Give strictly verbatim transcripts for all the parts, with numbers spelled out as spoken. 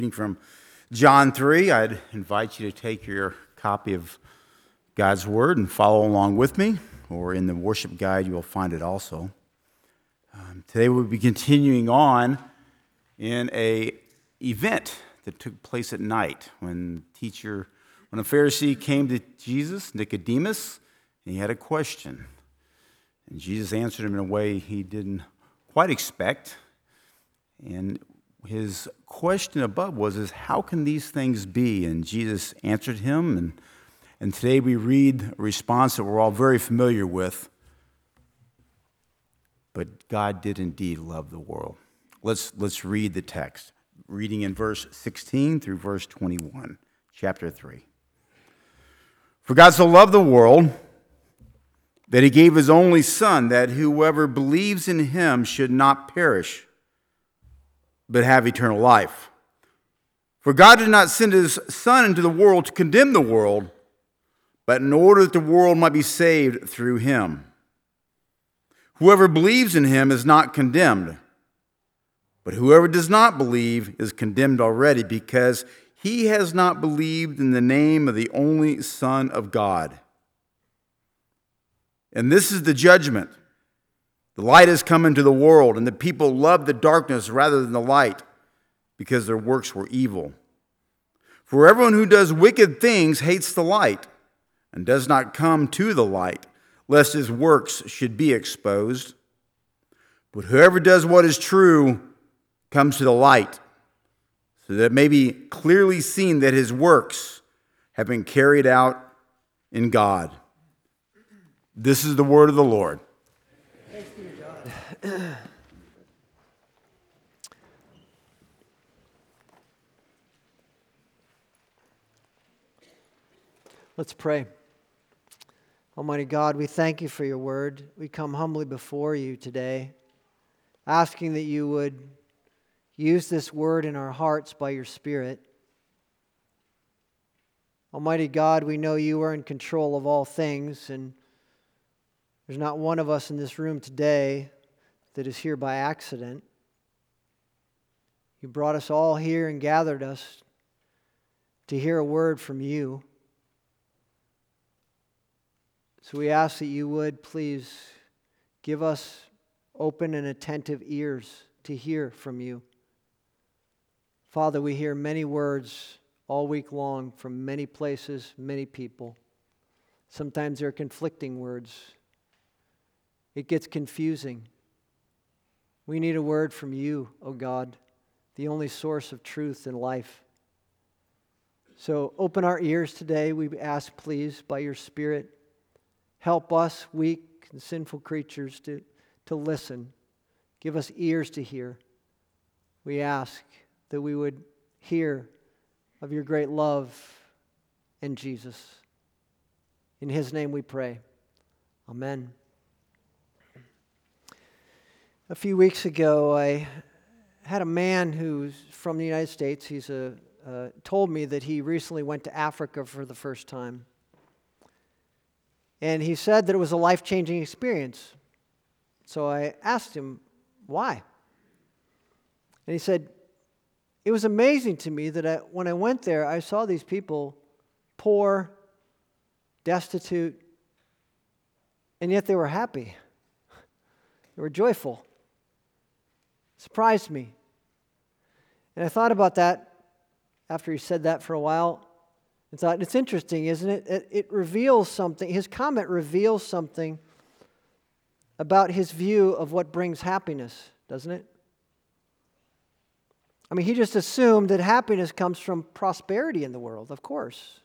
Reading from John three, I'd invite you to take your copy of God's Word and follow along with me, or in the worship guide you will find it also. Um, today we'll be continuing on in a event that took place at night when teacher, when a Pharisee came to Jesus, Nicodemus, and he had a question. And Jesus answered him in a way he didn't quite expect. And his question above was, is how can these things be? And Jesus answered him, and, and today we read a response that we're all very familiar with. But God did indeed love the world. Let's, let's read the text, reading in verse sixteen through verse twenty-one, chapter three. For God so loved the world that he gave his only Son, that whoever believes in him should not perish, but have eternal life. For God did not send his Son into the world to condemn the world, but in order that the world might be saved through him. Whoever believes in him is not condemned, but whoever does not believe is condemned already, because he has not believed in the name of the only Son of God. And this is the judgment. The light has come into the world, and the people loved the darkness rather than the light, because their works were evil. For everyone who does wicked things hates the light, and does not come to the light, lest his works should be exposed. But whoever does what is true comes to the light, so that it may be clearly seen that his works have been carried out in God. This is the word of the Lord. Let's pray. Almighty God, we thank you for your word. We come humbly before you today, asking that you would use this word in our hearts by your Spirit. Almighty God, we know you are in control of all things, and there's not one of us in this room today that is here by accident. You brought us all here and gathered us to hear a word from you. So we ask that you would please give us open and attentive ears to hear from you. Father, we hear many words all week long from many places, many people. Sometimes they're conflicting words. It gets confusing. We need a word from you, O God, the only source of truth and life. So open our ears today, we ask, please, by your Spirit. Help us, weak and sinful creatures, to, to listen. Give us ears to hear. We ask that we would hear of your great love in Jesus. In his name we pray. Amen. A few weeks ago, I had a man who's from the United States. He's a, uh, told me that he recently went to Africa for the first time. And he said that it was a life-changing experience. So I asked him, why? And he said, it was amazing to me that I, when I went there, I saw these people poor, destitute, and yet they were happy. They were joyful. It surprised me. And I thought about that after he said that for a while. I thought, it's interesting, isn't it? it? It reveals something. His comment reveals something about his view of what brings happiness, doesn't it? I mean, he just assumed that happiness comes from prosperity in the world, of course.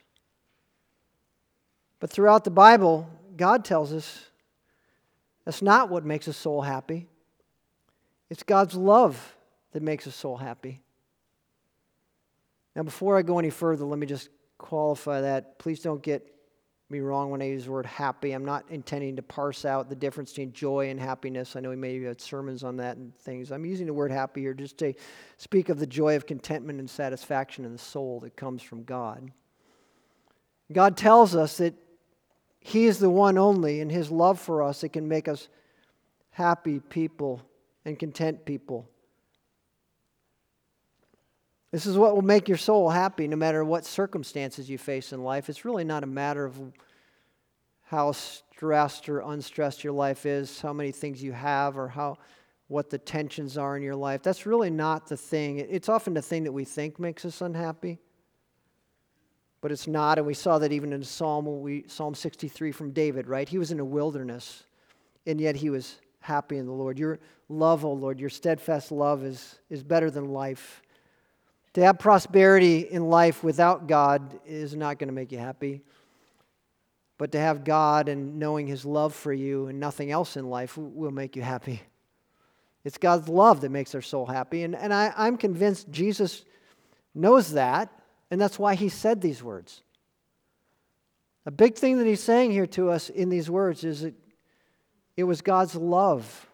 But throughout the Bible, God tells us that's not what makes a soul happy. It's God's love that makes a soul happy. Now, before I go any further, let me just qualify that. Please don't get me wrong when I use the word happy. I'm not intending to parse out the difference between joy and happiness. I know we may have had sermons on that and things. I'm using the word happy here just to speak of the joy of contentment and satisfaction in the soul that comes from God. God tells us that he is the one only in his love for us that can make us happy people and content people. This is what will make your soul happy no matter what circumstances you face in life. It's really not a matter of how stressed or unstressed your life is, how many things you have, or how what the tensions are in your life. That's really not the thing. It's often the thing that we think makes us unhappy, but it's not. And we saw that even in Psalm, we, Psalm sixty-three from David, right? He was in a wilderness, and yet he was happy in the Lord. Your love, O Lord, your steadfast love is, is better than life. To have prosperity in life without God is not going to make you happy. But to have God and knowing His love for you and nothing else in life will make you happy. It's God's love that makes our soul happy. And, and I, I'm convinced Jesus knows that, and that's why He said these words. A big thing that He's saying here to us in these words is that it was God's love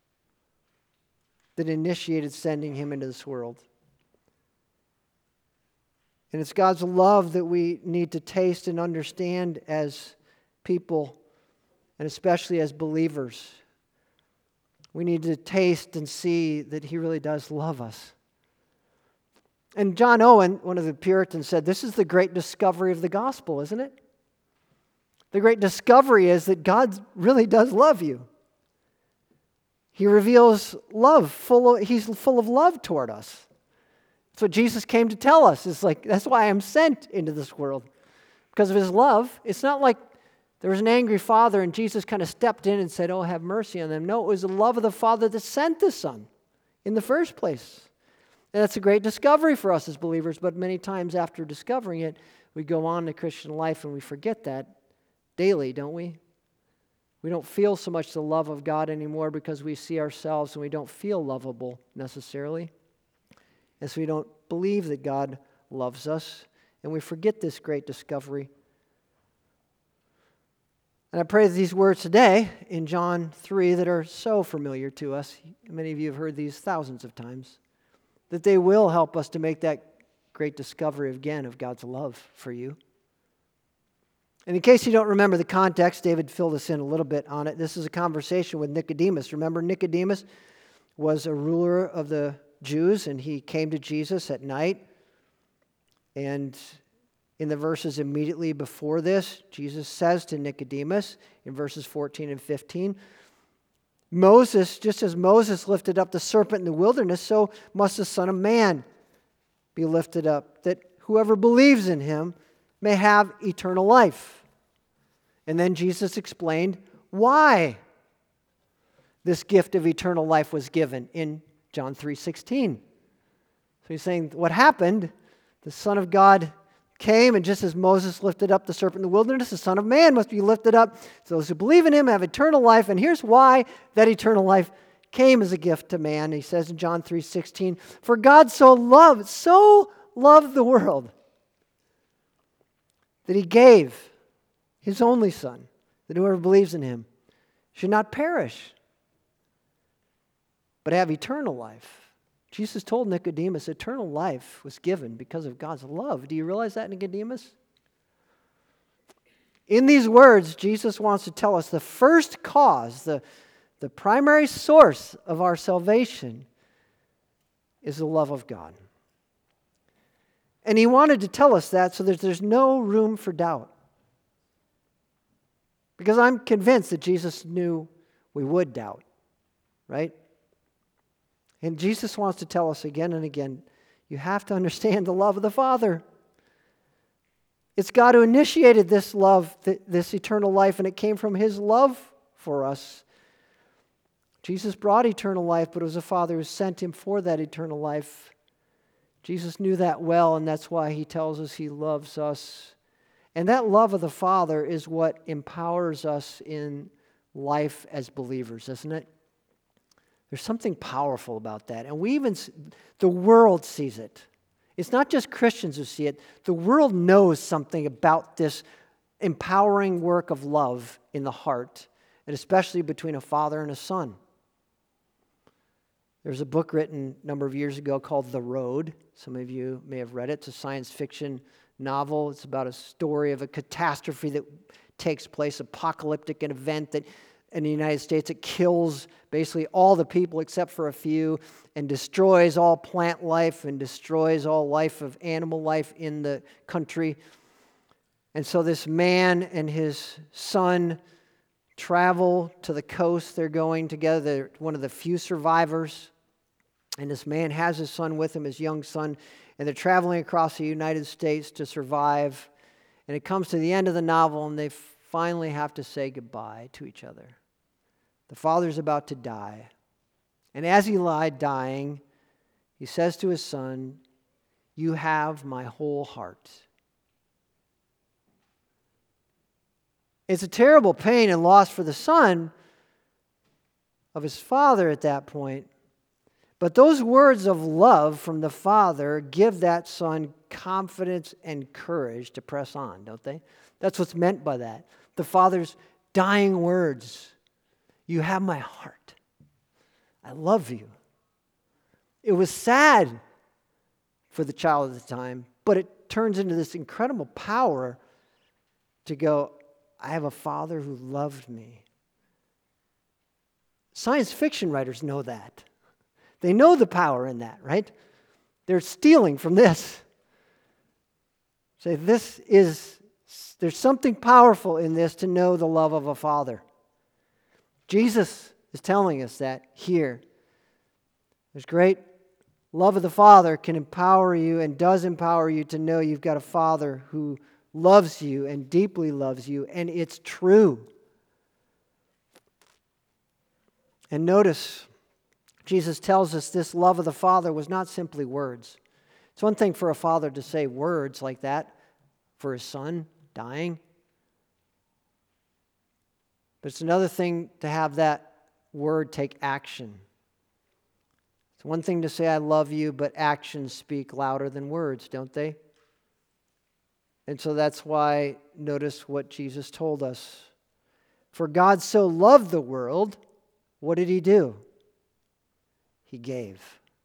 that initiated sending Him into this world. And it's God's love that we need to taste and understand as people, and especially as believers. We need to taste and see that He really does love us. And John Owen, one of the Puritans, said, this is the great discovery of the gospel, isn't it? The great discovery is that God really does love you. He reveals love, full of, He's full of love toward us. That's what Jesus came to tell us. It's like, that's why I'm sent into this world. Because of His love. It's not like there was an angry father and Jesus kind of stepped in and said, oh, have mercy on them. No, it was the love of the Father that sent the Son in the first place. And that's a great discovery for us as believers, but many times after discovering it, we go on to Christian life and we forget that daily, don't we? We don't feel so much the love of God anymore because we see ourselves and we don't feel lovable necessarily. As we don't believe that God loves us, and we forget this great discovery. And I pray that these words today in John three that are so familiar to us, many of you have heard these thousands of times, that they will help us to make that great discovery again of God's love for you. And in case you don't remember the context, David filled us in a little bit on it. This is a conversation with Nicodemus. Remember, Nicodemus was a ruler of the Jews, and he came to Jesus at night. And in the verses immediately before this, Jesus says to Nicodemus in verses fourteen and fifteen, Moses, just as Moses lifted up the serpent in the wilderness, so must the Son of Man be lifted up, that whoever believes in Him may have eternal life. And then Jesus explained why this gift of eternal life was given in John three sixteen. So He's saying what happened, the Son of God came, and just as Moses lifted up the serpent in the wilderness, the Son of Man must be lifted up so those who believe in Him have eternal life. And here's why that eternal life came as a gift to man. He says in John three sixteen, for God so loved, so loved the world that He gave His only Son, that whoever believes in Him should not perish, but have eternal life. Jesus told Nicodemus eternal life was given because of God's love. Do you realize that, Nicodemus? In these words, Jesus wants to tell us the first cause, the, the primary source of our salvation is the love of God. And He wanted to tell us that so that there's no room for doubt. Because I'm convinced that Jesus knew we would doubt, right? And Jesus wants to tell us again and again, you have to understand the love of the Father. It's God who initiated this love, this eternal life, and it came from His love for us. Jesus brought eternal life, but it was the Father who sent Him for that eternal life. Jesus knew that well, and that's why He tells us He loves us. And that love of the Father is what empowers us in life as believers, isn't it? There's something powerful about that. And we even, the world sees it. It's not just Christians who see it. The world knows something about this empowering work of love in the heart, and especially between a father and a son. There's a book written a number of years ago called The Road. Some of you may have read it. It's a science fiction novel. It's about a story of a catastrophe that takes place, apocalyptic an event that in the United States. It kills basically all the people except for a few and destroys all plant life and destroys all life of animal life in the country. And so this man and his son travel to the coast. They're going together. They're one of the few survivors. And this man has his son with him, his young son, and they're traveling across the United States to survive. And it comes to the end of the novel, and they finally have to say goodbye to each other. The father's about to die. And as he lied dying, he says to his son, "You have my whole heart." It's a terrible pain and loss for the son of his father at that point. But those words of love from the father give that son confidence and courage to press on, don't they? That's what's meant by that. The father's dying words. You have my heart. I love you. It was sad for the child at the time, but it turns into this incredible power to go, I have a father who loved me. Science fiction writers know that. They know the power in that, right? They're stealing from this. Say, this is, there's something powerful in this to know the love of a father. Jesus is telling us that here. There's great love of the Father can empower you and does empower you to know you've got a Father who loves you and deeply loves you, and it's true. And notice, Jesus tells us this love of the Father was not simply words. It's one thing for a father to say words like that for his son dying. But it's another thing to have that word take action. It's one thing to say, I love you, but actions speak louder than words, don't they? And so that's why, notice what Jesus told us. For God so loved the world, what did He do? He gave.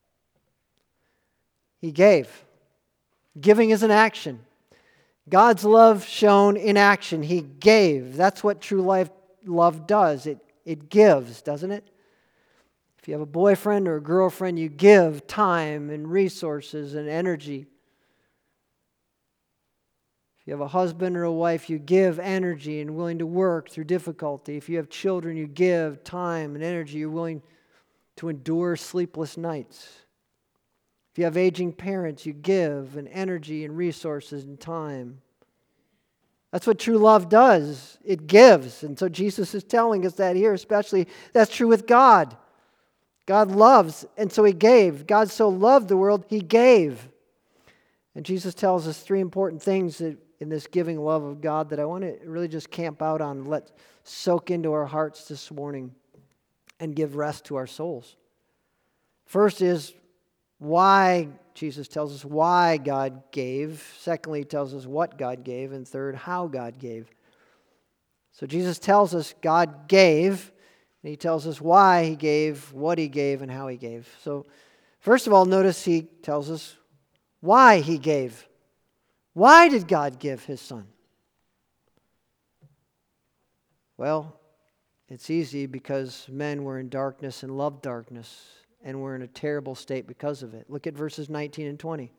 He gave. Giving is an action. God's love shown in action. He gave. That's what true life love does. It, it gives, doesn't it? If you have a boyfriend or a girlfriend, you give time and resources and energy. If you have a husband or a wife, you give energy and willing to work through difficulty. If you have children, you give time and energy. You're willing to endure sleepless nights. If you have aging parents, you give and energy and resources and time. That's what true love does. It gives. And so Jesus is telling us that here, especially that's true with God. God loves, and so He gave. God so loved the world, He gave. And Jesus tells us three important things that in this giving love of God that I want to really just camp out on and let soak into our hearts this morning and give rest to our souls. First is why, Jesus tells us why God gave. Secondly, He tells us what God gave. And third, how God gave. So Jesus tells us God gave, and He tells us why He gave, what He gave, and how He gave. So first of all, notice He tells us why He gave. Why did God give His Son? Well, it's easy because men were in darkness and loved darkness and were in a terrible state because of it. Look at verses nineteen and twenty.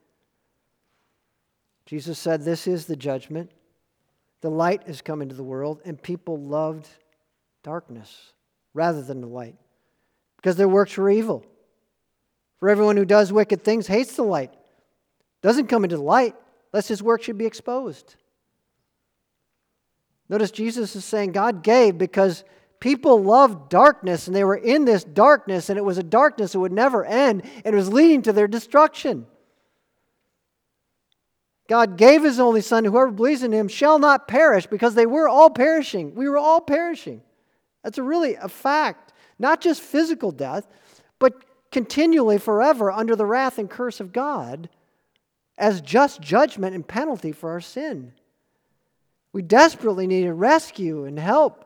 Jesus said, this is the judgment. The light has come into the world, and people loved darkness rather than the light because their works were evil. For everyone who does wicked things hates the light, doesn't come into the light, lest his work should be exposed. Notice Jesus is saying God gave because people loved darkness, and they were in this darkness, and it was a darkness that would never end, and it was leading to their destruction. God gave His only Son, whoever believes in Him shall not perish, because they were all perishing. We were all perishing. That's a really a fact. Not just physical death, but continually forever under the wrath and curse of God as just judgment and penalty for our sin. We desperately needed rescue and help.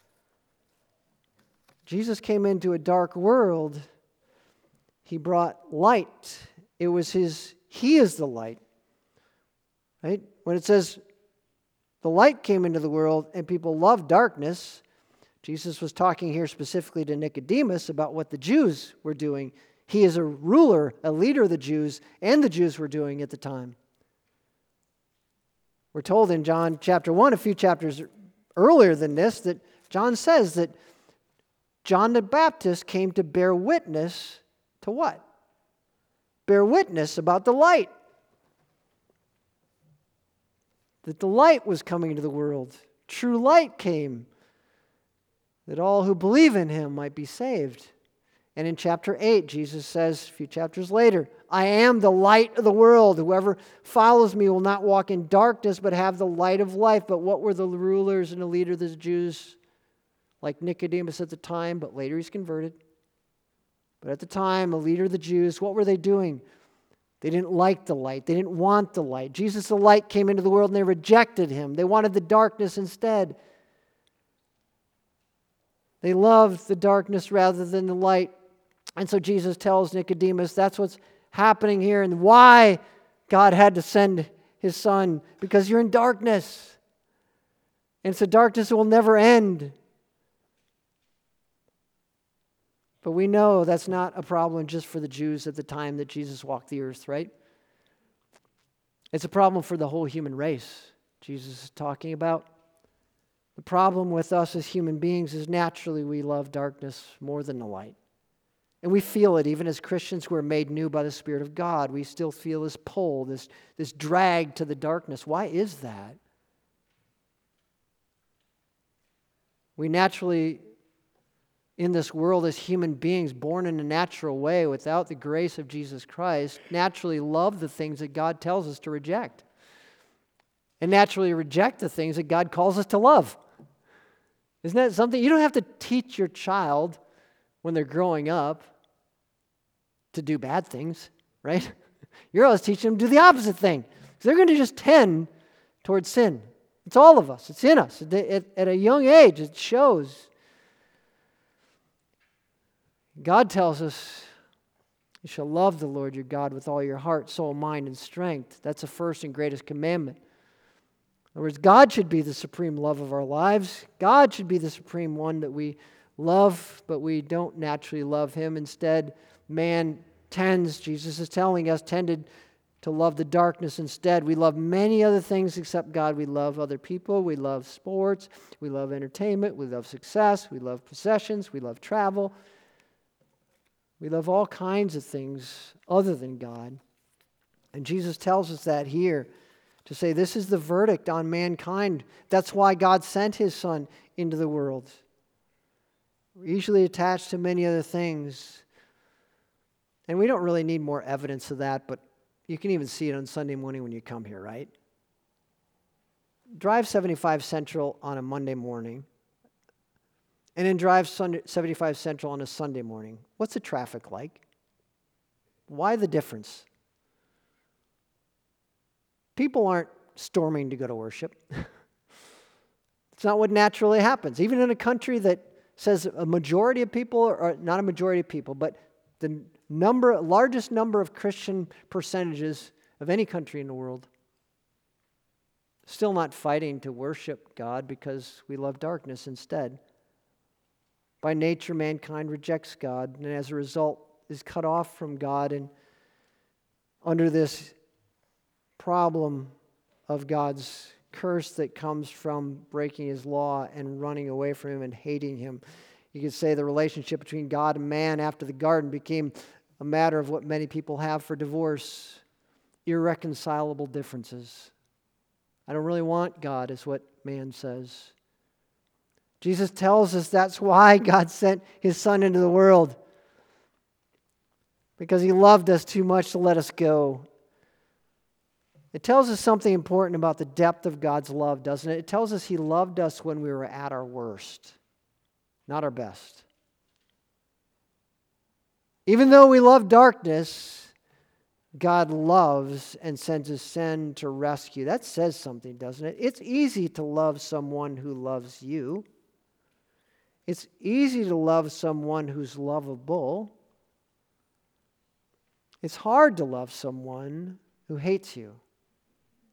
Jesus came into a dark world. He brought light. It was His, He is the light. Right? When it says the light came into the world and people loved darkness, Jesus was talking here specifically to Nicodemus about what the Jews were doing. He is a ruler, a leader of the Jews, and the Jews were doing at the time. We're told in John chapter one, a few chapters earlier than this, that John says that John the Baptist came to bear witness to what? Bear witness about the light. That the light was coming into the world. True light came, that all who believe in him might be saved. And in chapter eight, Jesus says, a few chapters later, I am the light of the world. Whoever follows me will not walk in darkness, but have the light of life. But what were the rulers and the leaders of the Jews? Like Nicodemus at the time, but later he's converted. But at the time, a leader of the Jews, what were they doing? They didn't like the light. They didn't want the light. Jesus, the light, came into the world and they rejected him. They wanted the darkness instead. They loved the darkness rather than the light. And so Jesus tells Nicodemus that's what's happening here and why God had to send his son, because you're in darkness. And it's a darkness that will never end. But we know that's not a problem just for the Jews at the time that Jesus walked the earth, right? It's a problem for the whole human race Jesus is talking about. The problem with us as human beings is naturally we love darkness more than the light. And we feel it even as Christians who are made new by the Spirit of God. We still feel this pull, this, this drag to the darkness. Why is that? We naturally, in this world as human beings, born in a natural way without the grace of Jesus Christ, naturally love the things that God tells us to reject. And naturally reject the things that God calls us to love. Isn't that something? You don't have to teach your child when they're growing up to do bad things, right? You're always teaching them to do the opposite thing. Because they're going to just tend towards sin. It's all of us. It's in us. At, at, at a young age, it shows. God tells us, you shall love the Lord your God with all your heart, soul, mind, and strength. That's the first and greatest commandment. In other words, God should be the supreme love of our lives. God should be the supreme one that we love, but we don't naturally love him. Instead, man tends, Jesus is telling us, tended to love the darkness instead. We love many other things except God. We love other people. We love sports. We love entertainment. We love success. We love possessions. We love travel. We love all kinds of things other than God. And Jesus tells us that here, to say this is the verdict on mankind. That's why God sent his Son into the world. We're easily attached to many other things. And we don't really need more evidence of that, but you can even see it on Sunday morning when you come here, right? Drive seventy-five Central on a Monday morning, and then drive seventy-five Central on a Sunday morning. What's the traffic like? Why the difference? People aren't storming to go to worship. It's not what naturally happens. Even in a country that says a majority of people, or not a majority of people, but the number, largest number of Christian percentages of any country in the world, still not fighting to worship God because we love darkness instead. By nature, mankind rejects God, and as a result is cut off from God and under this problem of God's curse that comes from breaking his law and running away from him and hating him. You could say the relationship between God and man after the garden became a matter of what many people have for divorce, irreconcilable differences. I don't really want God, is what man says. Jesus tells us that's why God sent his Son into the world, because he loved us too much to let us go. It tells us something important about the depth of God's love, doesn't it? It tells us he loved us when we were at our worst, not our best. Even though we love darkness, God loves and sends his Son to rescue. That says something, doesn't it? It's easy to love someone who loves you. It's easy to love someone who's lovable. It's hard to love someone who hates you.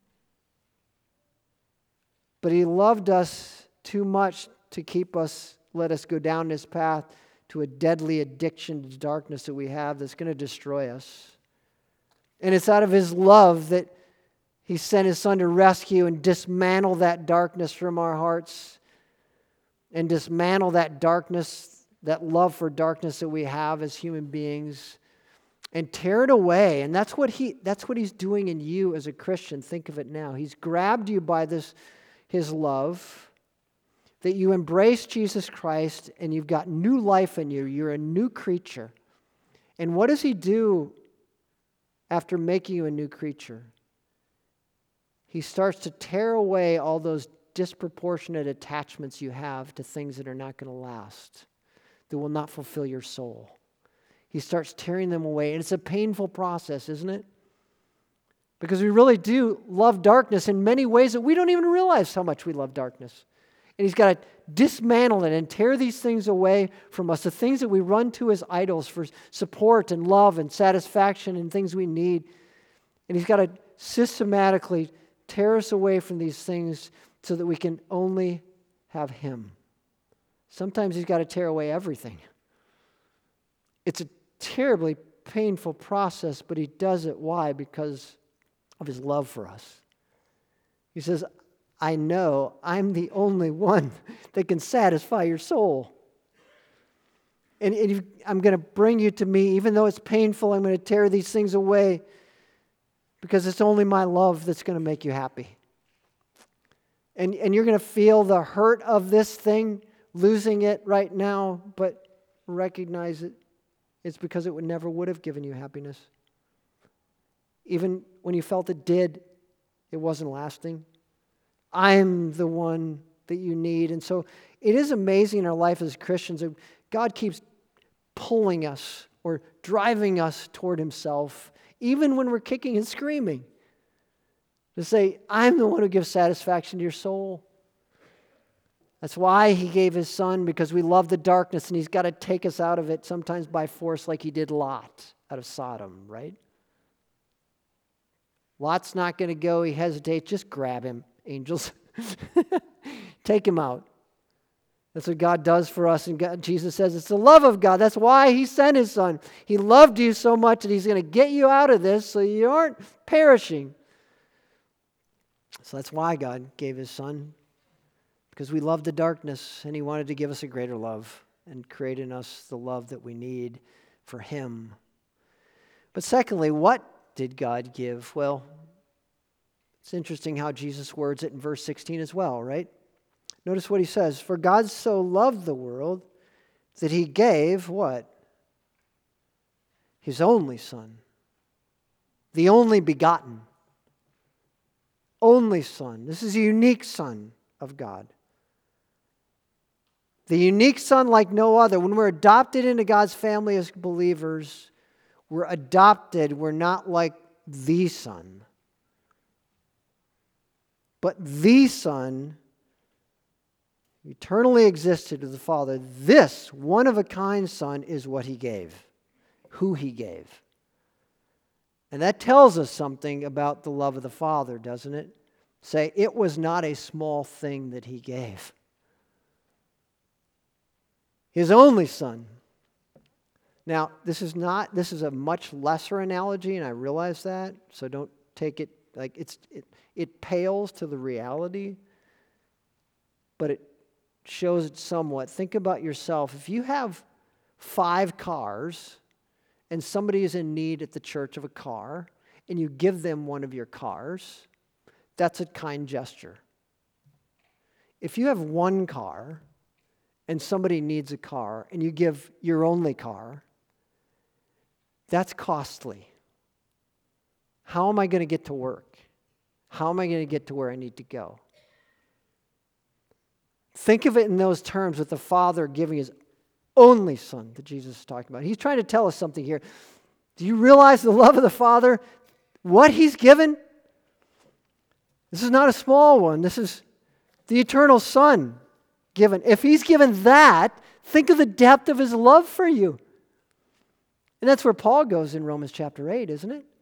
But he loved us too much to keep us let us go down this path to a deadly addiction to darkness that we have that's going to destroy us. And it's out of His love that He sent His Son to rescue and dismantle that darkness from our hearts and dismantle that darkness, that love for darkness that we have as human beings, and tear it away. And that's what he that's what He's doing in you as a Christian. Think of it now. He's grabbed you by this His love, that you embrace Jesus Christ and you've got new life in you. You're a new creature. And what does He do after making you a new creature? He starts to tear away all those disproportionate attachments you have to things that are not going to last, that will not fulfill your soul. He starts tearing them away. And it's a painful process, isn't it? Because we really do love darkness in many ways that we don't even realize how much we love darkness. And He's got to dismantle it and tear these things away from us, the things that we run to as idols for support and love and satisfaction and things we need. And He's got to systematically tear us away from these things so that we can only have Him. Sometimes He's got to tear away everything. It's a terribly painful process, but He does it. Why? Because of His love for us. He says, I know I'm the only one that can satisfy your soul. And, and if, I'm going to bring you to me, even though it's painful, I'm going to tear these things away because it's only my love that's going to make you happy. And, and you're going to feel the hurt of this thing, losing it right now, but recognize it. It's because it would never would have given you happiness. Even when you felt it did, it wasn't lasting. I'm the one that you need. And so it is amazing in our life as Christians that God keeps pulling us or driving us toward Himself, even when we're kicking and screaming, to say, I'm the one who gives satisfaction to your soul. That's why He gave His Son, because we love the darkness, and He's got to take us out of it, sometimes by force, like He did Lot out of Sodom, right? Lot's not going to go. He hesitates. Just grab him, angels. Take him out. That's what God does for us. And God, Jesus says it's the love of God. That's why He sent His Son. He loved you so much that He's going to get you out of this so you aren't perishing. So that's why God gave His Son. Because we love the darkness, and He wanted to give us a greater love and create in us the love that we need for Him. But secondly, what did God give? Well, it's interesting how Jesus words it in verse sixteen as well, right? Notice what He says. For God so loved the world that He gave what? His only Son. The only begotten. Only Son. This is a unique Son of God. The unique Son like no other. When we're adopted into God's family as believers, we're adopted. We're not like the Son. But the Son eternally existed with the Father. This one-of-a-kind Son is what He gave, who He gave. And that tells us something about the love of the Father, doesn't it? Say, it was not a small thing that He gave. His only Son. Now, this is not, this is a much lesser analogy, and I realize that, so don't take it like it's, it, it pales to the reality, but it shows it somewhat. Think about yourself. If you have five cars, and somebody is in need at the church of a car, and you give them one of your cars, that's a kind gesture. If you have one car, and somebody needs a car, and you give your only car, that's costly. How am I going to get to work? How am I going to get to where I need to go? Think of it in those terms, with the Father giving His only Son that Jesus is talking about. He's trying to tell us something here. Do you realize the love of the Father? What He's given? This is not a small one. This is the eternal Son given. If He's given that, think of the depth of His love for you. And that's where Paul goes in Romans chapter eight, isn't it?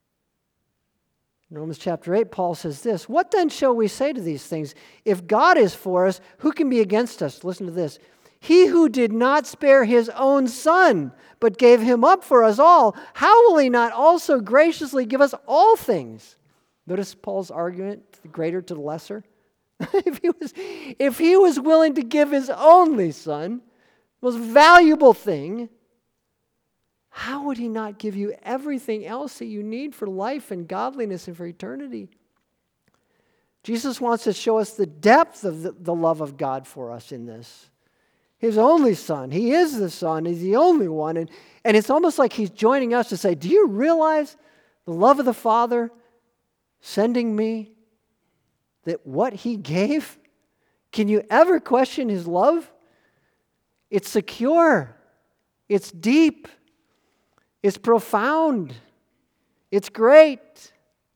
In Romans chapter eight, Paul says this, what then shall we say to these things? If God is for us, who can be against us? Listen to this. He who did not spare his own son, but gave him up for us all, how will he not also graciously give us all things? Notice Paul's argument, the greater to the lesser. if, he was, if he was willing to give his only son, most valuable thing, how would he not give you everything else that you need for life and godliness and for eternity? Jesus wants to show us the depth of the, the love of God for us in this. His only Son. He is the Son. He's the only one. And, and it's almost like He's joining us to say, do you realize the love of the Father sending me? That what He gave? Can you ever question His love? It's secure. It's deep. It's profound. It's great.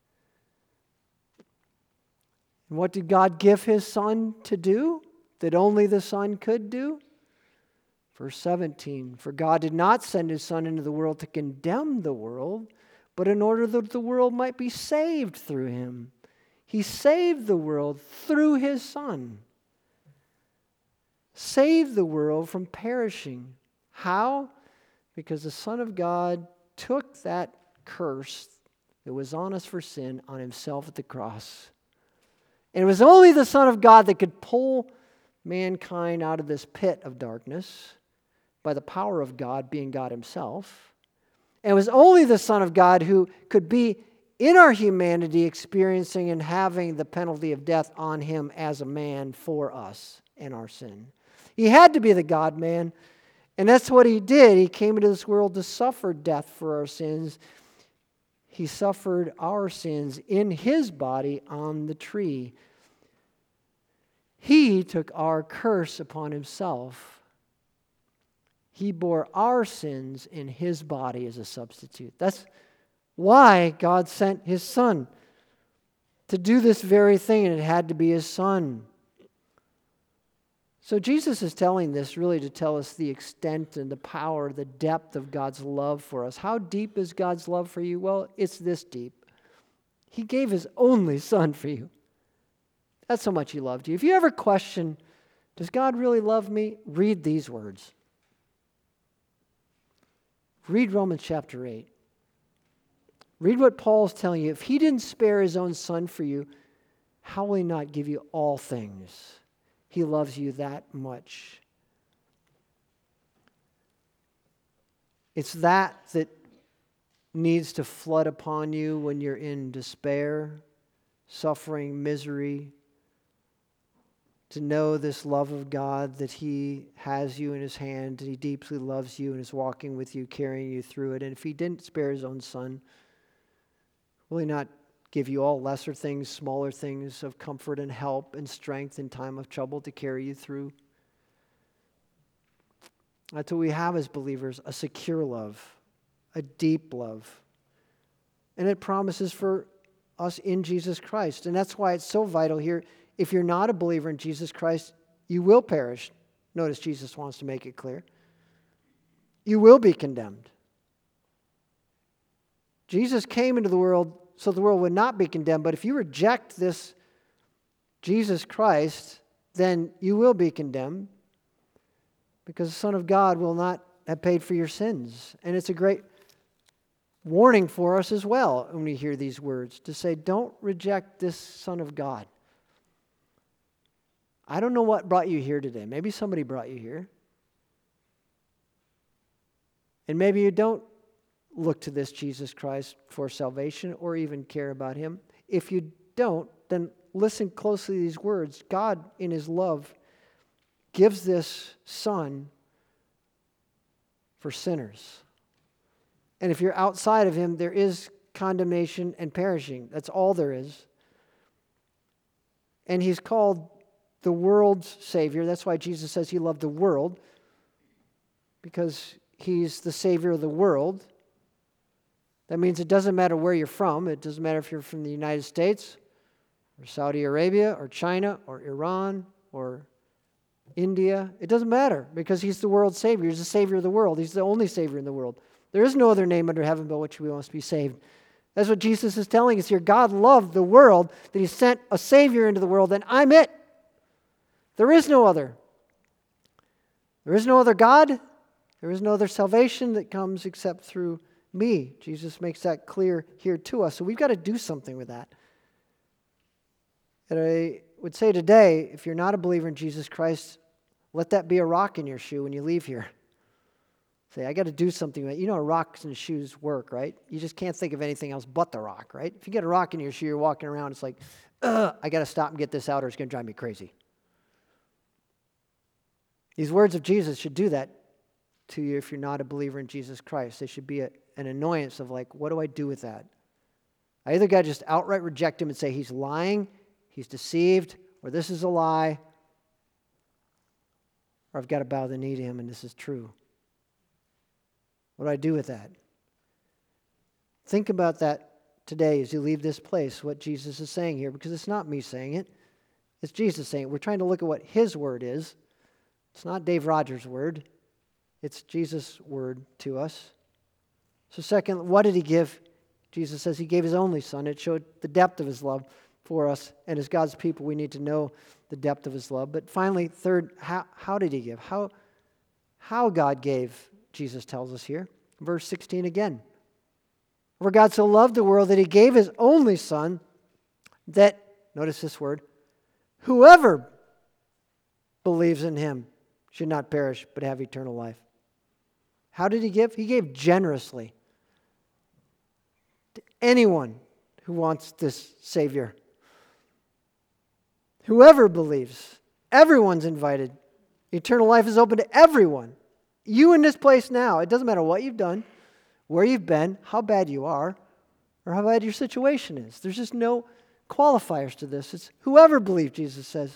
And what did God give His Son to do that only the Son could do? Verse seventeen, for God did not send His Son into the world to condemn the world, but in order that the world might be saved through Him. He saved the world through His Son. Saved the world from perishing. How? Because the Son of God took that curse that was on us for sin on Himself at the cross. And it was only the Son of God that could pull mankind out of this pit of darkness by the power of God, being God Himself. And it was only the Son of God who could be in our humanity experiencing and having the penalty of death on Him as a man for us and our sin. He had to be the God-man, and that's what He did. He came into this world to suffer death for our sins. He suffered our sins in His body on the tree. He took our curse upon Himself. He bore our sins in His body as a substitute. That's why God sent His Son to do this very thing, and it had to be His Son. So Jesus is telling this really to tell us the extent and the power, the depth of God's love for us. How deep is God's love for you? Well, it's this deep. He gave His only Son for you. That's how much He loved you. If you ever question, does God really love me? Read these words. Read Romans chapter eight. Read what Paul's telling you. If He didn't spare His own Son for you, how will He not give you all things? He loves you that much. It's that that needs to flood upon you when you're in despair, suffering, misery. To know this love of God, that He has you in His hand, that He deeply loves you and is walking with you, carrying you through it. And if He didn't spare His own Son, will He not give you all lesser things, smaller things of comfort and help and strength in time of trouble to carry you through? That's what we have as believers, a secure love, a deep love. And it promises for us in Jesus Christ. And that's why it's so vital here. If you're not a believer in Jesus Christ, you will perish. Notice Jesus wants to make it clear. You will be condemned. Jesus came into the world so the world would not be condemned. But if you reject this Jesus Christ, then you will be condemned, because the Son of God will not have paid for your sins. And it's a great warning for us as well when we hear these words, to say, don't reject this Son of God. I don't know what brought you here today. Maybe somebody brought you here. And maybe you don't look to this Jesus Christ for salvation or even care about Him. If you don't, then listen closely to these words. God, in His love, gives this Son for sinners. And if you're outside of Him, there is condemnation and perishing. That's all there is. And He's called the world's Savior. That's why Jesus says He loved the world, because He's the Savior of the world. That means it doesn't matter where you're from. It doesn't matter if you're from the United States or Saudi Arabia or China or Iran or India. It doesn't matter, because He's the world's Savior. He's the Savior of the world. He's the only Savior in the world. There is no other name under heaven by which we must be saved. That's what Jesus is telling us here. God loved the world, that He sent a Savior into the world, and I'm it. There is no other. There is no other God. There is no other salvation that comes except through me. Jesus makes that clear here to us. So we've got to do something with that. And I would say today, if you're not a believer in Jesus Christ, let that be a rock in your shoe when you leave here. Say, I got to do something with it. You know how rocks and shoes work, right? You just can't think of anything else but the rock, right? If you get a rock in your shoe, you're walking around, it's like, ugh, I got to stop and get this out or it's going to drive me crazy. These words of Jesus should do that to you if you're not a believer in Jesus Christ. They should be a, an annoyance of like, what do I do with that? I either got to just outright reject him and say he's lying, he's deceived, or this is a lie, or I've got to bow the knee to him and this is true. What do I do with that? Think about that today as you leave this place, what Jesus is saying here, because it's not me saying it. It's Jesus saying it. We're trying to look at what his word is. It's not Dave Rogers' word. It's Jesus' word to us. So second, what did he give? Jesus says he gave his only son. It showed the depth of his love for us. And as God's people, we need to know the depth of his love. But finally, third, how, how did he give? How, how God gave, Jesus tells us here. Verse sixteen again. For God so loved the world that he gave his only son, that, notice this word, whoever believes in him should not perish but have eternal life. How did he give? He gave generously to anyone who wants this Savior. Whoever believes, everyone's invited. Eternal life is open to everyone. You in this place now, it doesn't matter what you've done, where you've been, how bad you are, or how bad your situation is. There's just no qualifiers to this. It's whoever believes, Jesus says,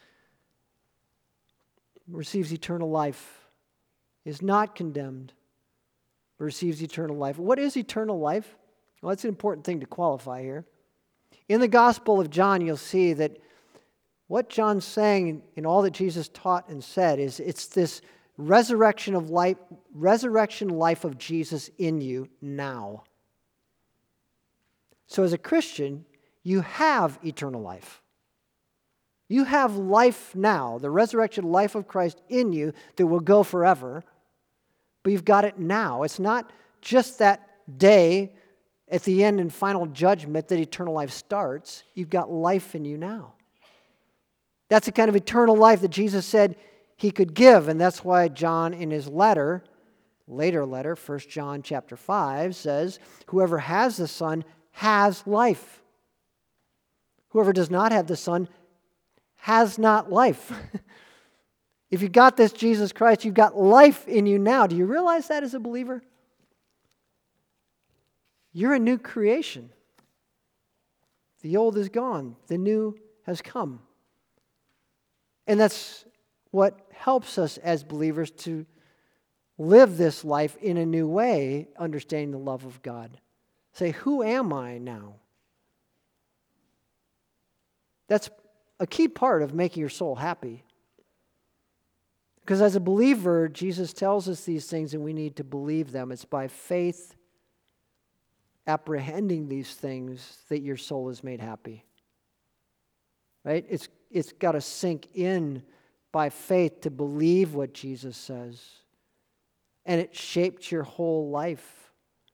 receives eternal life, is not condemned, but receives eternal life. What is eternal life? Well, that's an important thing to qualify here. In the Gospel of John, you'll see that what John's saying in all that Jesus taught and said is it's this resurrection of life, resurrection life of Jesus in you now. So as a Christian, you have eternal life. You have life now, the resurrection life of Christ in you that will go forever, but you've got it now. It's not just that day at the end and final judgment that eternal life starts. You've got life in you now. That's the kind of eternal life that Jesus said he could give, and that's why John in his letter, later letter, First John chapter five, says, whoever has the Son has life. Whoever does not have the Son has not life. If you got this Jesus Christ, you've got life in you now. Do you realize that as a believer? You're a new creation. The old is gone. The new has come. And that's what helps us as believers to live this life in a new way, understanding the love of God. Say, who am I now? That's a key part of making your soul happy. Because as a believer, Jesus tells us these things and we need to believe them. It's by faith, apprehending these things, that your soul is made happy. Right? It's, it's got to sink in by faith to believe what Jesus says. And it shaped your whole life.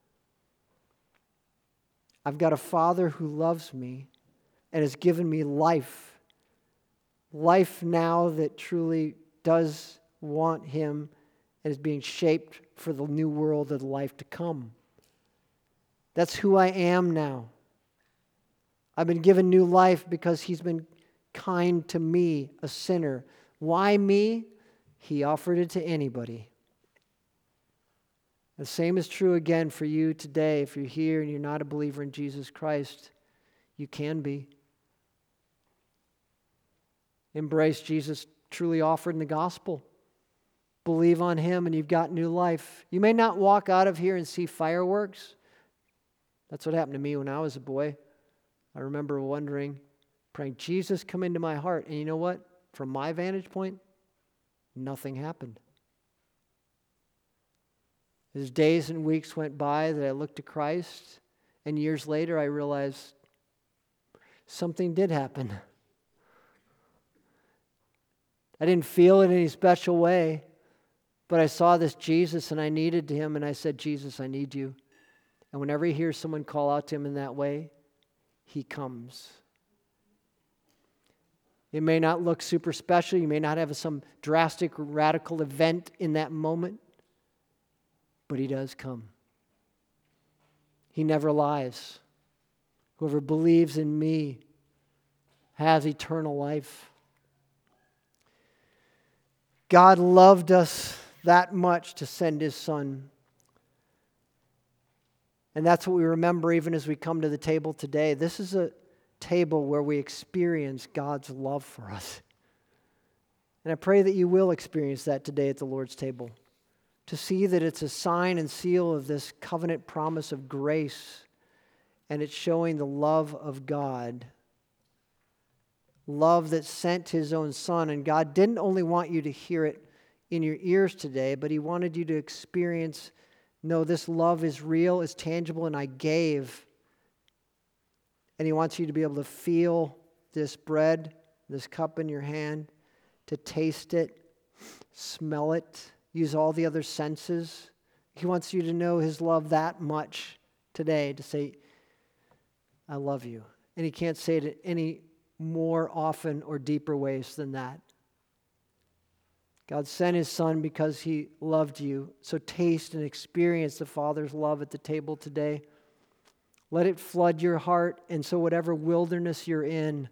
I've got a Father who loves me and has given me life. Life now that truly does want him and is being shaped for the new world of life to come. That's who I am now. I've been given new life because he's been kind to me, a sinner. Why me? He offered it to anybody. The same is true again for you today. If you're here and you're not a believer in Jesus Christ, you can be. Embrace Jesus truly offered in the gospel. Believe on him and you've got new life. You may not walk out of here and see fireworks. That's what happened to me when I was a boy. I remember wondering, praying, Jesus, come into my heart. And you know what? From my vantage point, nothing happened. As days and weeks went by that I looked to Christ, and years later I realized something did happen. I didn't feel it in any special way, But I saw this Jesus and I needed him, and I said, Jesus, I need you. And whenever he hears someone call out to him in that way, he comes. It may not look super special. You may not have some drastic, radical event in that moment, but he does come. He never lies. Whoever believes in me has eternal life. God loved us that much to send his Son. And that's what we remember even as we come to the table today. This is a table where we experience God's love for us. And I pray that you will experience that today at the Lord's table. To see that it's a sign and seal of this covenant promise of grace, and it's showing the love of God. Love that sent his own Son. And God didn't only want you to hear it in your ears today, but he wanted you to experience, no, this love is real, it's tangible, and I gave. And he wants you to be able to feel this bread, this cup in your hand, to taste it, smell it, use all the other senses. He wants you to know his love that much today, to say, I love you. And he can't say it any more often or deeper ways than that. God sent his Son because he loved you. So taste and experience the Father's love at the table today. Let it flood your heart, and so whatever wilderness you're in,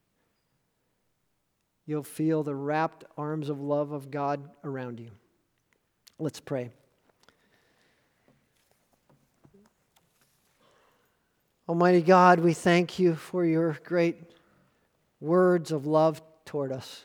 you'll feel the wrapped arms of love of God around you. Let's pray. Almighty God, we thank you for your great words of love toward us.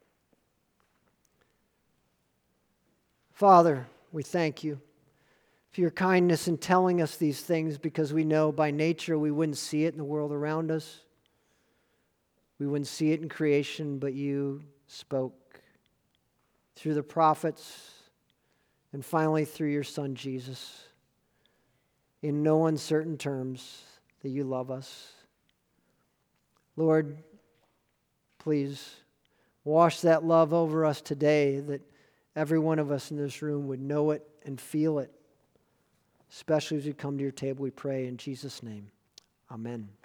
Father, we thank you for your kindness in telling us these things, because we know by nature we wouldn't see it in the world around us. We wouldn't see it in creation, but you spoke through the prophets and finally through your Son Jesus in no uncertain terms that you love us. Lord, please wash that love over us today, that every one of us in this room would know it and feel it, especially as we come to your table, we pray in Jesus' name. Amen.